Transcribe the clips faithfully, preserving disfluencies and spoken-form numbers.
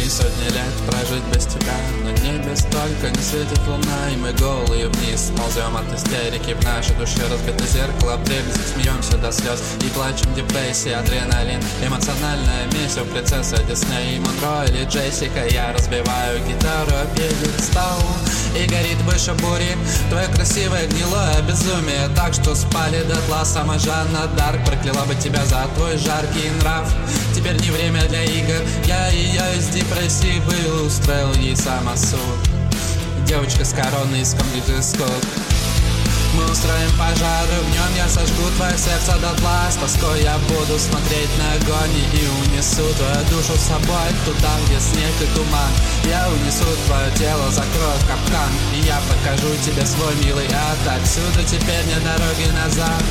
сотни лет прожить без тебя, но не без только не светит луна, и мы голые вниз ползем от истерики. В нашей душе разбито зеркало, вдребезги смеемся до слез и плачем, депрессия, адреналин, эмоциональная месиво, принцесса Дисней, Монро или Джессика. Я разбиваю гитару о пьедестал, и горит выше бури твое красивое гнилое безумие, так что спали дотла. Сама Жанна Дарк прокляла бы тебя за твой жаркий нрав. Теперь не время для игр, я ее из депрессии вывел, устроил ей самосуд. Девочка с короной из комнаты. Мы устроим пожар, и в нем я сожгу твое сердце дотла. С тоской я буду смотреть на огонь и унесу твою душу с собой туда, где снег и туман. Я унесу твое тело, закрою капкан, и я покажу тебе свой милый ад. Отсюда теперь нет дороги назад.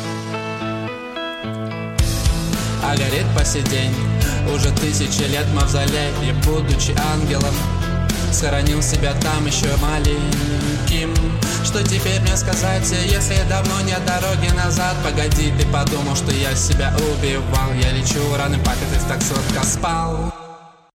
А горит по сей день уже тысячи лет мавзолей, и будучи ангелом схоронил себя там еще маленьким. Что теперь мне сказать, если давно нет дороги назад? Погоди, ты подумал, что я себя убивал? Я лечу раны, пока ты так сладко спал.